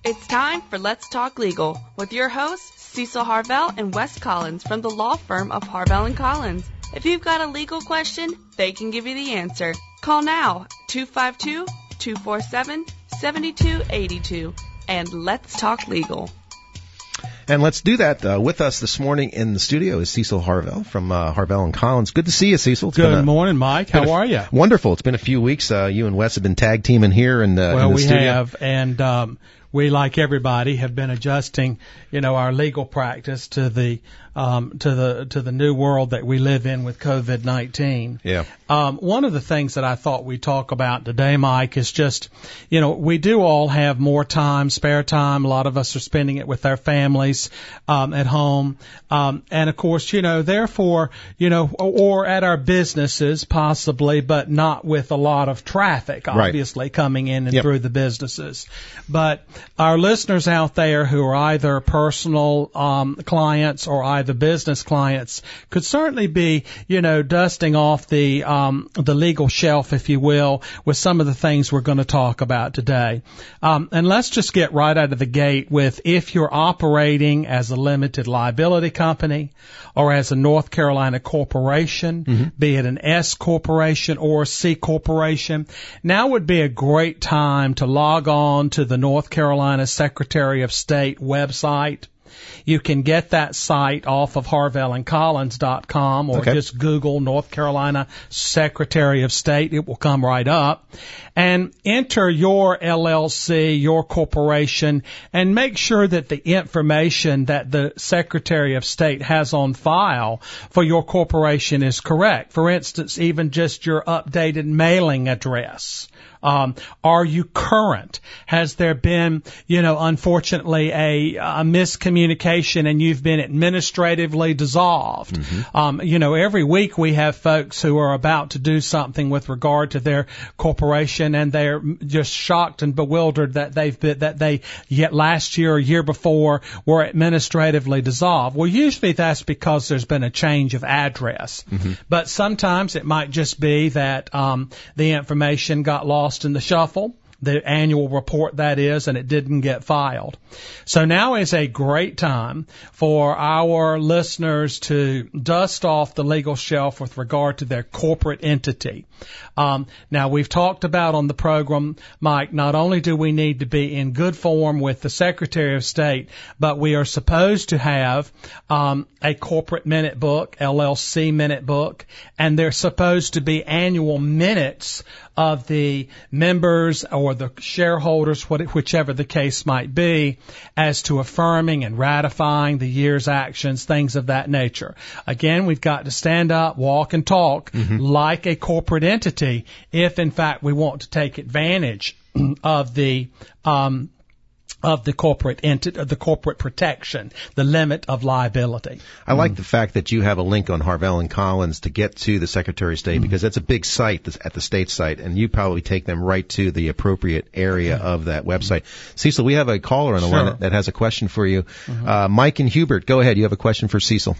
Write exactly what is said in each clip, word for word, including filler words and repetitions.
It's time for Let's Talk Legal with your hosts, Cecil Harvell and Wes Collins from the law firm of Harvell and Collins. If you've got a legal question, they can give you the answer. Call now, two five two, two four seven, seven two eight two, and let's talk legal. And let's do that. Uh, with us this morning in the studio is Cecil Harvell from uh, Harvell and Collins. Good to see you, Cecil. It's Good a, morning, Mike. How a, are you? Wonderful. It's been a few weeks. Uh, you and Wes have been tag teaming here in the, well, in the we studio. have, and um, we, like everybody, have been adjusting, you know, our legal practice to the um, to the to the new world that we live in with COVID nineteen. Yeah. Um, one of the things that I thought we'd talk about today, Mike, is just, you know, we do all have more time, spare time. A lot of us are spending it with our families um, at home, um, and of course, you know, therefore, you know, or at our businesses possibly, but not with a lot of traffic, obviously, right. coming in and yep. through the businesses. But our listeners out there who are either personal um, clients or either business clients could certainly be, you know, dusting off the um, the legal shelf, if you will, with some of the things we're going to talk about today. Um, and let's just get right out of the gate with, if you're operating as a limited liability company or as a North Carolina corporation, mm-hmm. be it an S corporation or a C corporation, now would be a great time to log on to the North Carolina Secretary of State website. You can get that site off of harvell and collins dot com, or okay. just Google North Carolina Secretary of State. It will come right up. And enter your L L C, your corporation, and make sure that the information that the Secretary of State has on file for your corporation is correct. For instance, even just your updated mailing address. Um, are you current? Has there been, you know, unfortunately a, a miscommunication and you've been administratively dissolved? Mm-hmm. Um, you know, every week we have folks who are about to do something with regard to their corporation, and they're just shocked and bewildered that they've been, that they yet last year or year before were administratively dissolved. Well, usually that's because there's been a change of address. Mm-hmm. But sometimes it might just be that um, the information got lost in the shuffle, the annual report that is, and it didn't get filed. So now is a great time for our listeners to dust off the legal shelf with regard to their corporate entity. Um, now, we've talked about on the program, Mike, not only do we need to be in good form with the Secretary of State, but we are supposed to have um, a corporate minute book, L L C minute book, and there's supposed to be annual minutes of the members or the shareholders, whichever the case might be, as to affirming and ratifying the year's actions, things of that nature. Again, we've got to stand up, walk, and talk mm-hmm. like a corporate entity if, in fact, we want to take advantage of the um, of the corporate entity, the corporate protection, the limit of liability. I like mm. the fact that you have a link on Harvell and Collins to get to the Secretary of State, mm. because that's a big site at the state site, and you probably take them right to the appropriate area mm. of that website. Cecil, we have a caller on the sure. line that has a question for you. Mm-hmm. Uh, Mike and Hubert, go ahead. You have a question for Cecil.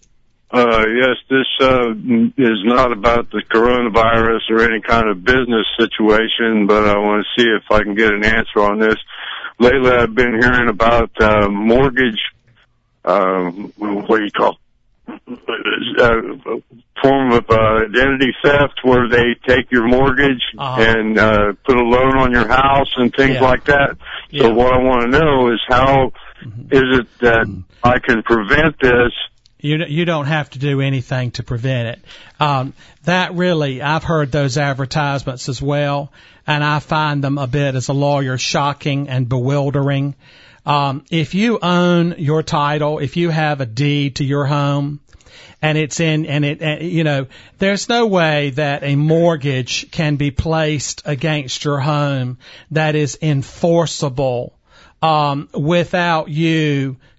Uh, yes, this uh, is not about the coronavirus or any kind of business situation, but I want to see if I can get an answer on this. Lately, I've been hearing about uh, mortgage, uh, what do you call it? Uh, form of uh, identity theft, where they take your mortgage uh-huh. and uh, put a loan on your house and things yeah. like that. Yeah. So what I want to know is how mm-hmm. is it that mm-hmm. I can prevent this? You you don't have to do anything to prevent it. Um, that really, I've heard those advertisements as well, and I find them a bit, as a lawyer, shocking and bewildering. Um, if you own your title, if you have a deed to your home, and it's in, and it, and, you know, there's no way that a mortgage can be placed against your home that is enforceable um, without you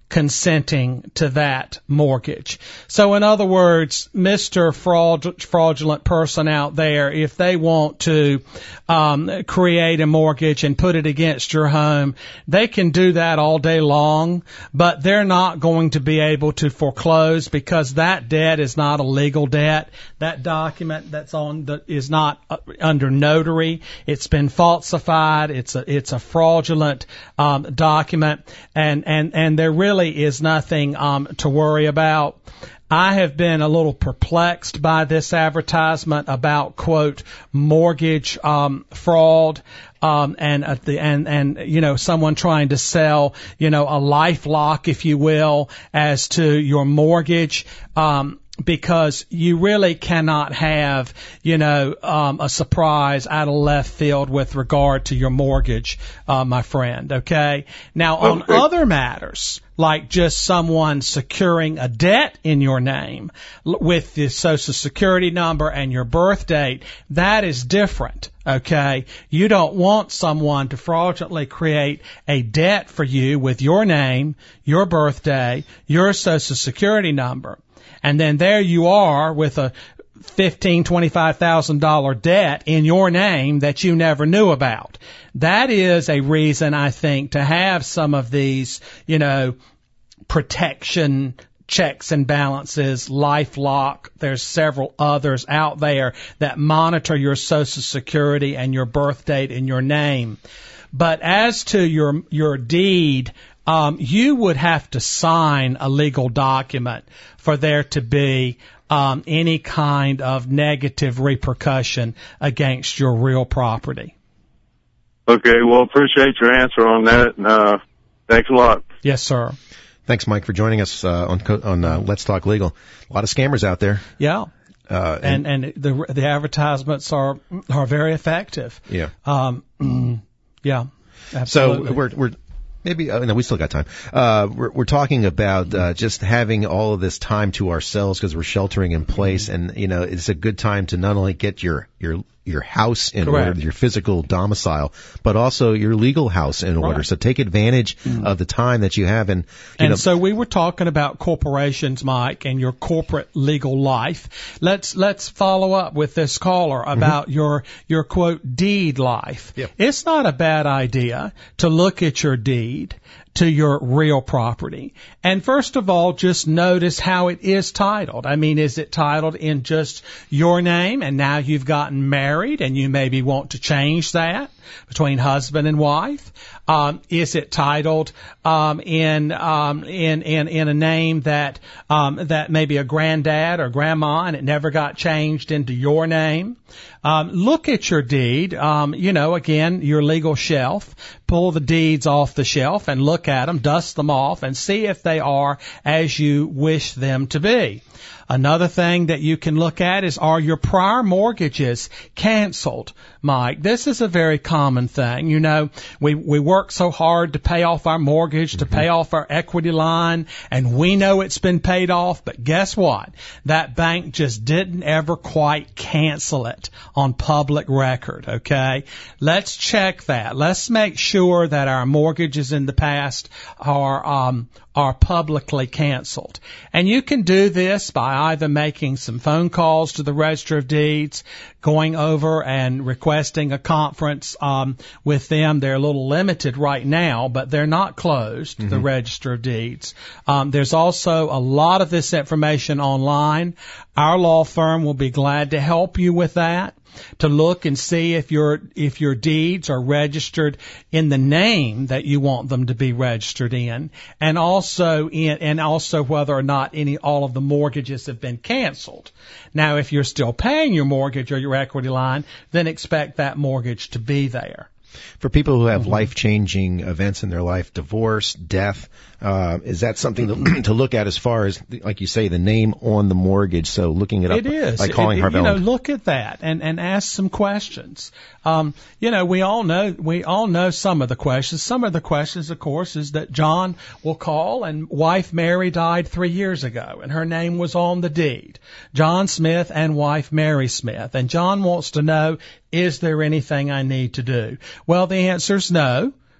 consenting to that mortgage. So in other words, Mister Fraud, fraudulent person out there, if they want to um, create a mortgage and put it against your home, they can do that all day long, but they're not going to be able to foreclose because that debt is not a legal debt. That document that's on the, is not uh, under notary. It's been falsified. It's a it's a fraudulent um, document, and and and there really is nothing um, to worry about. I have been a little perplexed by this advertisement about, quote, mortgage um, fraud, um, and uh, the and and you know someone trying to sell you know a LifeLock, if you will, as to your mortgage. Um, Because you really cannot have, you know, um, a surprise out of left field with regard to your mortgage, uh, my friend. Okay. Now, on okay. other matters, like just someone securing a debt in your name with the Social Security number and your birth date, that is different. Okay. You don't want someone to fraudulently create a debt for you with your name, your birthday, your Social Security number. And then there you are with a fifteen thousand dollars, twenty-five thousand dollars debt in your name that you never knew about. That is a reason, I think, to have some of these, you know, protection checks and balances, LifeLock. There's several others out there that monitor your Social Security and your birth date in your name. But as to your your deed, um, you would have to sign a legal document for there to be um, any kind of negative repercussion against your real property. Okay, well, appreciate your answer on that. And, uh, thanks a lot. Yes, sir. Thanks, Mike, for joining us uh, on on uh, Let's Talk Legal. A lot of scammers out there. Yeah. Uh, and and the the advertisements are are very effective. Yeah. Um, yeah. Absolutely. So we're we're maybe uh, no, we still got time. Uh, we're we're talking about uh, just having all of this time to ourselves because we're sheltering in place, and you know it's a good time to not only get your your your house in Correct. order, your physical domicile, but also your legal house in order. Right. So take advantage mm-hmm. of the time that you have. And, you and know, so we were talking about corporations, Mike, and your corporate legal life. Let's let's follow up with this caller about mm-hmm. your your quote deed life. Yep. It's not a bad idea to look at your deed to your real property. And first of all, just notice how it is titled. I mean, is it titled in just your name and now you've gotten married and you maybe want to change that between husband and wife? Um, is it titled um, in, um, in in in a name that um, that maybe a granddad or grandma and it never got changed into your name? Um, look at your deed. Um, you know, again, your legal shelf. Pull the deeds off the shelf and look at them, dust them off, and see if they are as you wish them to be. Another thing that you can look at is, are your prior mortgages canceled, Mike? This is a very common thing. You know, we, we work so hard to pay off our mortgage, to pay off our equity line, and we know it's been paid off, but guess what? That bank just didn't ever quite cancel it on public record, okay? Let's check that. Let's make sure that our mortgages in the past are, um, are publicly canceled. And you can do this by either making some phone calls to the Register of Deeds, going over and requesting a conference um, with them. They're a little limited right now, but they're not closed, mm-hmm. the Register of Deeds. Um, there's also a lot of this information online. Our law firm will be glad to help you with that, to look and see if your if your deeds are registered in the name that you want them to be registered in, and also in and also whether or not any all of the mortgages have been canceled. Now, if you're still paying your mortgage or your equity line, then expect that mortgage to be there. For people who have mm-hmm. life-changing events in their life, divorce, death, uh, is that something to, to look at as far as, like you say, the name on the mortgage? So looking it up, it is. like calling it, Harvell. You know, look at that and, and ask some questions. Um, you know, we all know we all know some of the questions. Some of the questions, of course, is that John will call and wife Mary died three years ago and her name was on the deed. John Smith and wife Mary Smith. And John wants to know, is there anything I need to do? Well, the answer is no,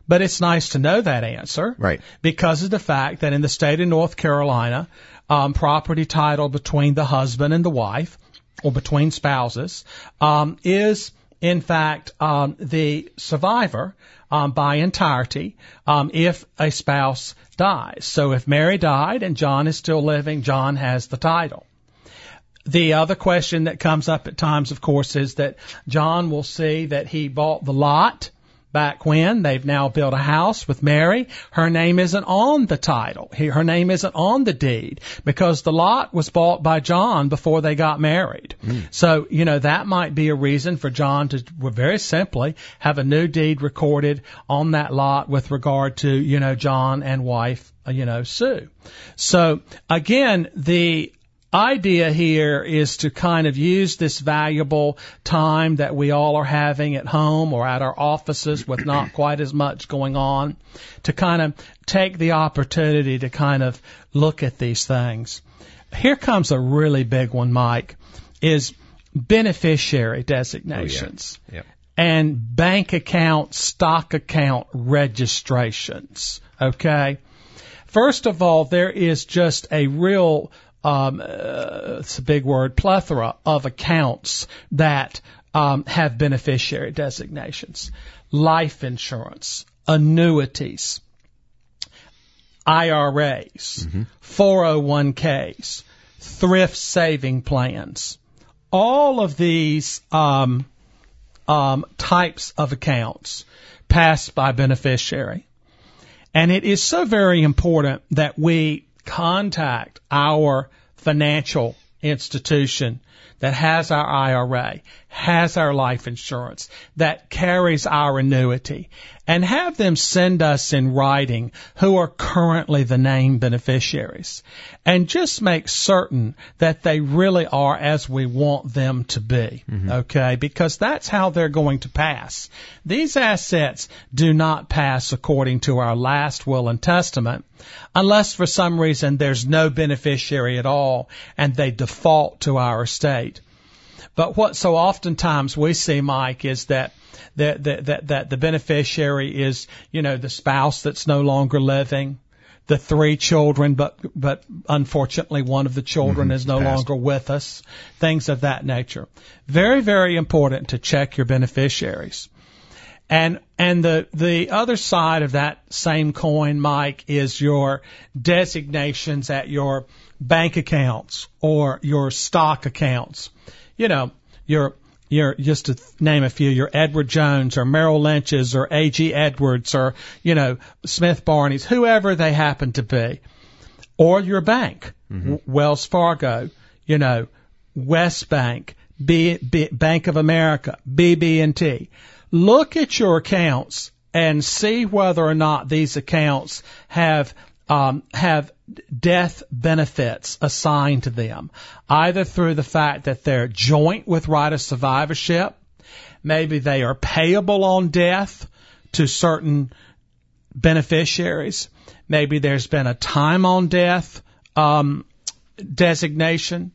But it's nice to know that answer. Right. Because of the fact that in the state of North Carolina, um, property title between the husband and the wife, or between spouses, um, is in fact um, the survivor um, by entirety um, if a spouse dies. So if Mary died and John is still living, John has the title. The other question that comes up at times, of course, is that John will see that he bought the lot back when. They've now built a house with Mary. Her name isn't on the title. Her name isn't on the deed because the lot was bought by John before they got married. Mm. So, you know, that might be a reason for John to very simply have a new deed recorded on that lot with regard to, you know, John and wife, you know, Sue. So, again, the idea here is to kind of use this valuable time that we all are having at home or at our offices with not quite as much going on to kind of take the opportunity to kind of look at these things. Here comes a really big one, Mike, is beneficiary designations. Oh, yeah. Yep. And bank account, stock account registrations. Okay? First of all, there is just a real Um, uh, it's a big word, plethora of accounts that um, have beneficiary designations. Life insurance, annuities, I R As, mm-hmm. four oh one k's, thrift saving plans. All of these um, um, types of accounts pass by beneficiary. And it is so very important that we contact our financial institution that has our I R A, has our life insurance, that carries our annuity, and have them send us in writing who are currently the named beneficiaries. And just make certain that they really are as we want them to be, mm-hmm. okay? Because that's how they're going to pass. These assets do not pass according to our last will and testament unless for some reason there's no beneficiary at all and they default to our estate. But what so oftentimes we see, Mike, is that that that that the beneficiary is, you know, the spouse that's no longer living, the three children, but but unfortunately one of the children mm-hmm. is no Passed. longer with us, things of that nature. Very, very important to check your beneficiaries. And and the the other side of that same coin, Mike, is your designations at your bank accounts or your stock accounts. You know, your your just to name a few, your Edward Jones or Merrill Lynch's or A G Edwards or, you know, Smith Barney's, whoever they happen to be, or your bank, mm-hmm. w- Wells Fargo, you know, West Bank, B, B, Bank of America, B B and T. Look at your accounts and see whether or not these accounts have um, have death benefits assigned to them, either through the fact that they're joint with right of survivorship, maybe they are payable on death to certain beneficiaries, maybe there's been a time on death um, designation.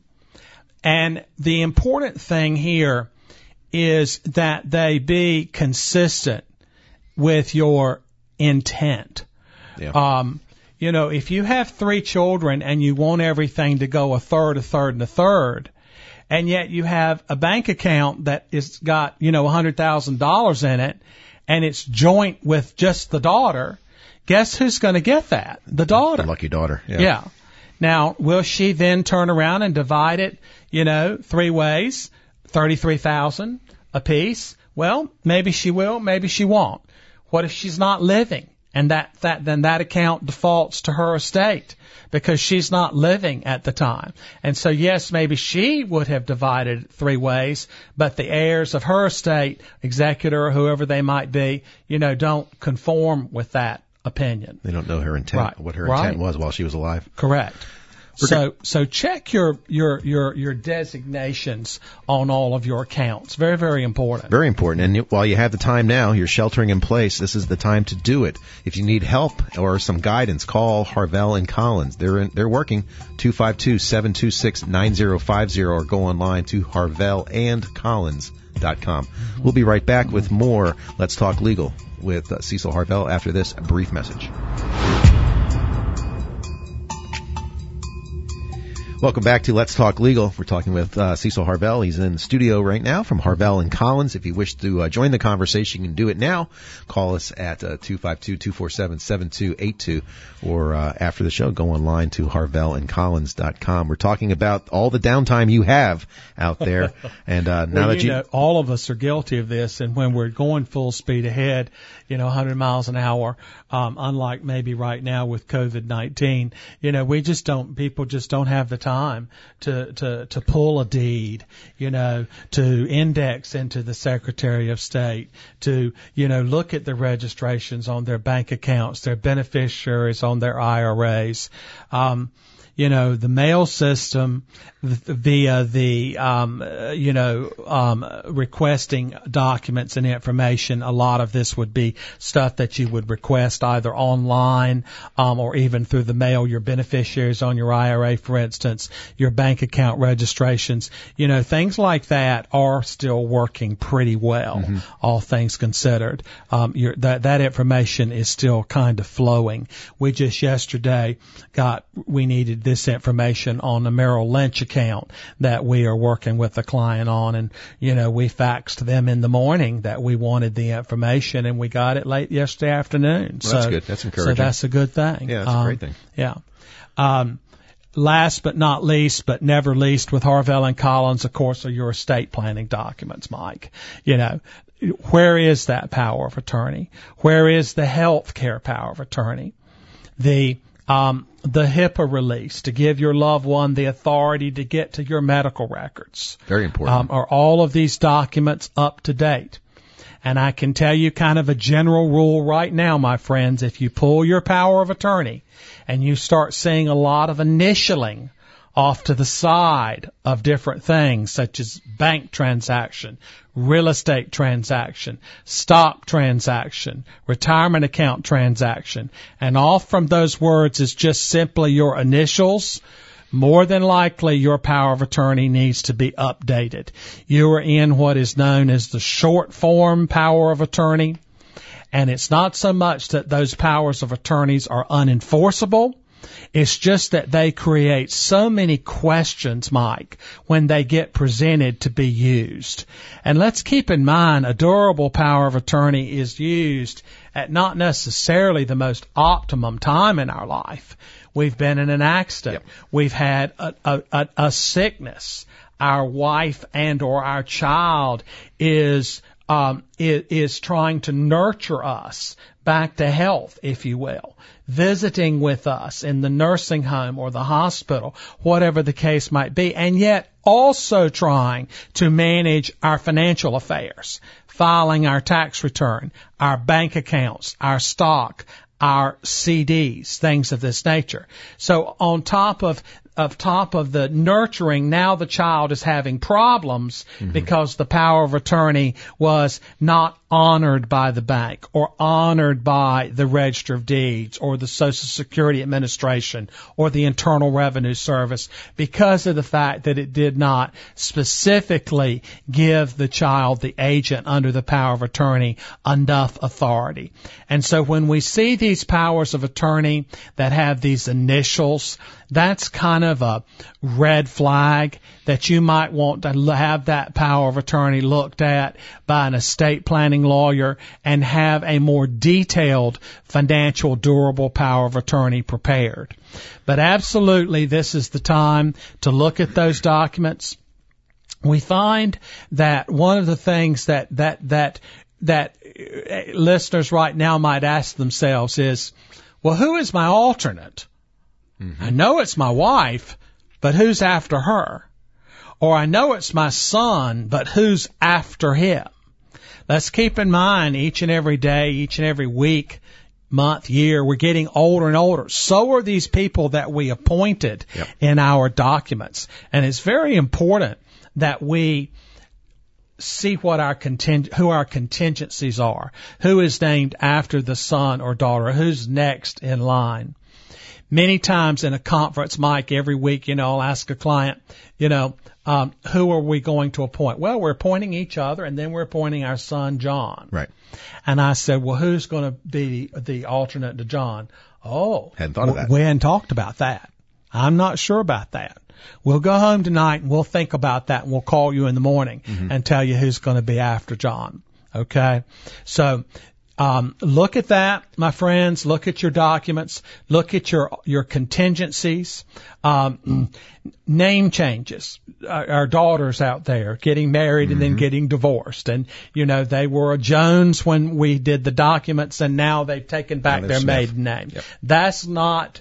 And the important thing here is that they be consistent with your intent. Yeah. Um, You know, if you have three children and you want everything to go a third, a third, and a third, and yet you have a bank account that is got, you know, one hundred thousand dollars in it, and it's joint with just the daughter, guess who's going to get that? The daughter. The lucky daughter. Yeah. yeah. Now, will she then turn around and divide it, you know, three ways, thirty-three thousand dollars apiece? Well, maybe she will, maybe she won't. What if she's not living? And that, that, then that account defaults to her estate because she's not living at the time. And so yes, maybe she would have divided it three ways, but the heirs of her estate, executor, or whoever they might be, you know, don't conform with that opinion. They don't know her intent, right. what her right. intent was while she was alive. Correct. So, so check your, your, your, your designations on all of your accounts. Very, very important. Very important. And while you have the time now, you're sheltering in place, this is the time to do it. If you need help or some guidance, call Harvell and Collins. They're in, they're working two five two, seven two six, nine zero five zero or go online to harvell and collins dot com. Mm-hmm. We'll be right back with more Let's Talk Legal with uh, Cecil Harvell after this brief message. Welcome back to Let's Talk Legal. We're talking with uh, Cecil Harvell. He's in the studio right now from Harvell and Collins. If you wish to uh, join the conversation, you can do it now. Call us at uh, two five two, two four seven, seven two eight two, or uh, after the show, go online to harvell and collins dot com. We're talking about all the downtime you have out there. And uh, now well, that you, you... know, all of us are guilty of this, and when we're going full speed ahead, you know, one hundred miles an hour, um, unlike maybe right now with COVID nineteen, you know, we just don't, people just don't have the time time to, to, to pull a deed, you know, to index into the Secretary of State, to, you know, look at the registrations on their bank accounts, their beneficiaries on their I R As. Um, you know, the mail system via the, um, you know, um, requesting documents and information. A lot of this would be stuff that you would request either online, um, or even through the mail, your beneficiaries on your I R A, for instance, your bank account registrations, you know, things like that are still working pretty well, mm-hmm. all things considered. Um, your, that, that information is still kind of flowing. We just yesterday got, we needed this information on a Merrill Lynch account that we are working with the client on, and you know, we faxed them in the morning that we wanted the information, and we got it late yesterday afternoon. Well, so that's good. That's encouraging. So that's a good thing. Yeah, that's um, a great thing. Yeah. Um, last but not least, but never least, with Harvell and Collins, of course, are your estate planning documents, Mike. You know, where is that power of attorney? Where is the health care power of attorney? The um, the HIPAA release to give your loved one the authority to get to your medical records. Very important. Um, are all of these documents up to date? And I can tell you kind of a general rule right now, my friends, if you pull your power of attorney and you start seeing a lot of initialing off to the side of different things such as bank transaction, real estate transaction, stock transaction, retirement account transaction, and off from those words is just simply your initials, more than likely your power of attorney needs to be updated. You are in what is known as the short form power of attorney, and it's not so much that those powers of attorneys are unenforceable. It's just that they create so many questions, Mike, when they get presented to be used. And let's keep in mind a durable power of attorney is used at not necessarily the most optimum time in our life. We've been in an accident. Yep. We've had a, a, a, a sickness. Our wife and or our child is, um, is, is trying to nurture us back to health, if you will, visiting with us in the nursing home or the hospital, whatever the case might be, and yet also trying to manage our financial affairs, filing our tax return, our bank accounts, our stock, our C Ds, things of this nature. So on top of of top of the nurturing, now the child is having problems mm-hmm. because the power of attorney was not honored by the bank or honored by the Register of Deeds or the Social Security Administration or the Internal Revenue Service because of the fact that it did not specifically give the child, the agent under the power of attorney, enough authority. And so when we see these powers of attorney that have these initials, that's kind of a red flag that you might want to have that power of attorney looked at by an estate planning lawyer and have a more detailed financial durable power of attorney prepared. But absolutely, this is the time to look at those documents. We find that one of the things that, that, that, that listeners right now might ask themselves is, well, who is my alternate? I know it's my wife, but who's after her? Or I know it's my son, but who's after him? Let's keep in mind each and every day, each and every week, month, year, we're getting older and older. So are these people that we appointed yep. in our documents. And it's very important that we see what our conting- who our contingencies are, who is named after the son or daughter, who's next in line. many times in a conference, Mike, every week, you know, I'll ask a client, you know, um, who are we going to appoint? Well, we're appointing each other, and then we're appointing our son, John. Right. And I said, well, who's going to be the alternate to John? Oh, hadn't thought of that. We hadn't talked about that. I'm not sure about that. We'll go home tonight and we'll think about that, and we'll call you in the morning mm-hmm. and tell you who's going to be after John. Okay? So, um, look at that, my friends. Look at your documents. Look at your, your contingencies. Um, name changes. Our, our daughters out there getting married mm-hmm. and then getting divorced. And, you know, they were a Jones when we did the documents, and now they've taken back their Smith. maiden name. Yep. That's not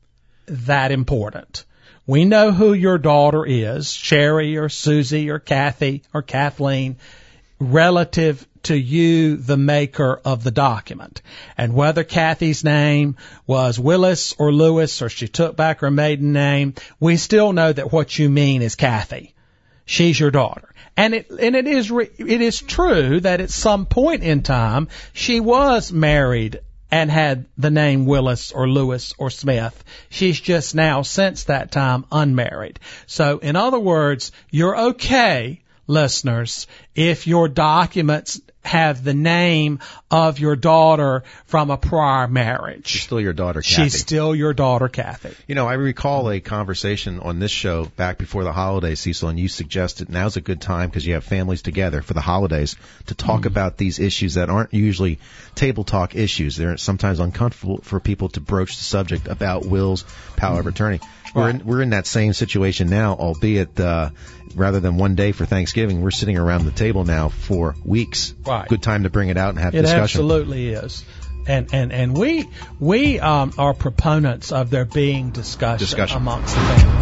that important. We know who your daughter is, Sherry or Susie or Kathy or Kathleen, relative to you, the maker of the document. And whether Kathy's name was Willis or Lewis, or she took back her maiden name, we still know that what you mean is Kathy. She's your daughter. And it, and it is, re, it is true that at some point in time, she was married and had the name Willis or Lewis or Smith. She's just now, since that time, unmarried. So, in other words, you're okay, listeners, if your documents have the name of your daughter from a prior marriage. She's still your daughter, Kathy. She's still your daughter, Kathy. You know, I recall a conversation on this show back before the holidays, Cecil, and you suggested now's a good time because you have families together for the holidays to talk mm. about these issues that aren't usually table talk issues. They're sometimes uncomfortable for people to broach the subject about wills, power of attorney. We're Right. in, we're in that same situation now, albeit uh, rather than one day for Thanksgiving, we're sitting around the table now for weeks. Right. Good time to bring it out and have it discussion. It absolutely is. And, and, and we, we um, are proponents of there being discussion, discussion. amongst the family.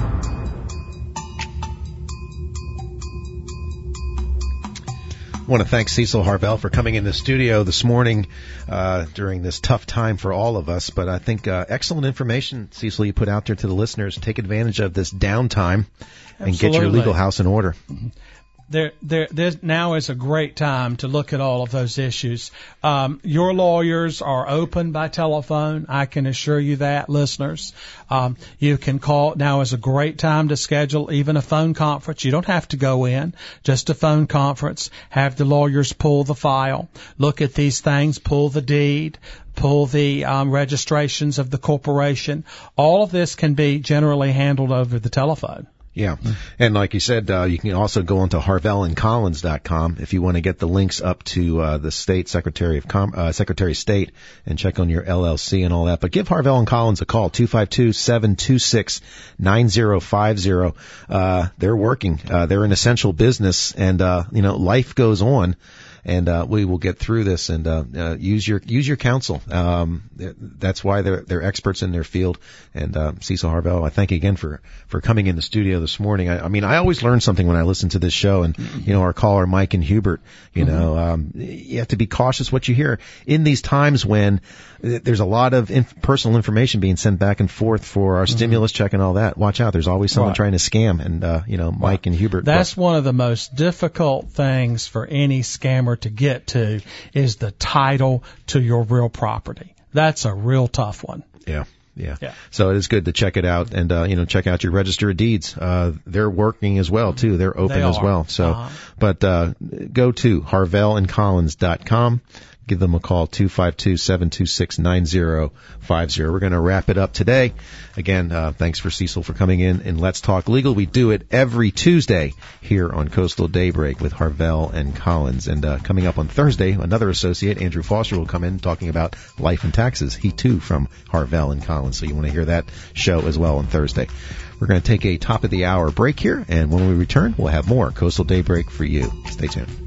I want to thank Cecil Harvell for coming in the studio this morning uh, during this tough time for all of us. But I think uh, excellent information, Cecil, you put out there to the listeners. Take advantage of this downtime and Absolutely. get your legal house in order. There, there, there's now is a great time to look at all of those issues. Um, your lawyers are open by telephone. I can assure you that, listeners. Um, you can call. Now is a great time to schedule even a phone conference. You don't have to go in, just a phone conference. Have the lawyers pull the file, look at these things, pull the deed, pull the um, registrations of the corporation. All of this can be generally handled over the telephone. Yeah. And like you said, uh, you can also go onto harvell and collins dot com if you want to get the links up to uh, the state secretary of Com- uh, Secretary of State and check on your L L C and all that. But give Harvell and Collins a call, two five two, seven two six, nine zero five zero. Uh, they're working. Uh, they're an essential business, and, uh, you know, life goes on. And uh, we will get through this, and uh, uh, use your use your counsel. Um, that's why they're they're experts in their field. And uh, Cecil Harvell, I thank you again for for coming in the studio this morning. I, I mean, I always learn something when I listen to this show. And you know, our caller Mike and Hubert, you mm-hmm. know, um, you have to be cautious what you hear in these times when there's a lot of inf- personal information being sent back and forth for our mm-hmm. stimulus check and all that. Watch out, there's always someone right. trying to scam. And uh, you know, Mike right. and Hubert. That's but, one of the most difficult things for any scammer to get to is the title to your real property. That's a real tough one. Yeah. Yeah. yeah. So it is good to check it out and, uh, you know, check out your register of deeds. Uh, they're working as well, too. They're open they as are. well. So, uh-huh. but, uh, go to harvell and collins dot com. Give them a call, two five two, seven two six, nine zero five zero. We're going to wrap it up today. Again, uh, thanks for Cecil for coming in and Let's Talk Legal. We do it every Tuesday here on Coastal Daybreak with Harvell and Collins. And uh, coming up on Thursday, another associate, Andrew Foster, will come in talking about life and taxes. He, too, from Harvell and Collins. So you want to hear that show as well on Thursday. We're going to take a top of the hour break here, and when we return, we'll have more Coastal Daybreak for you. Stay tuned.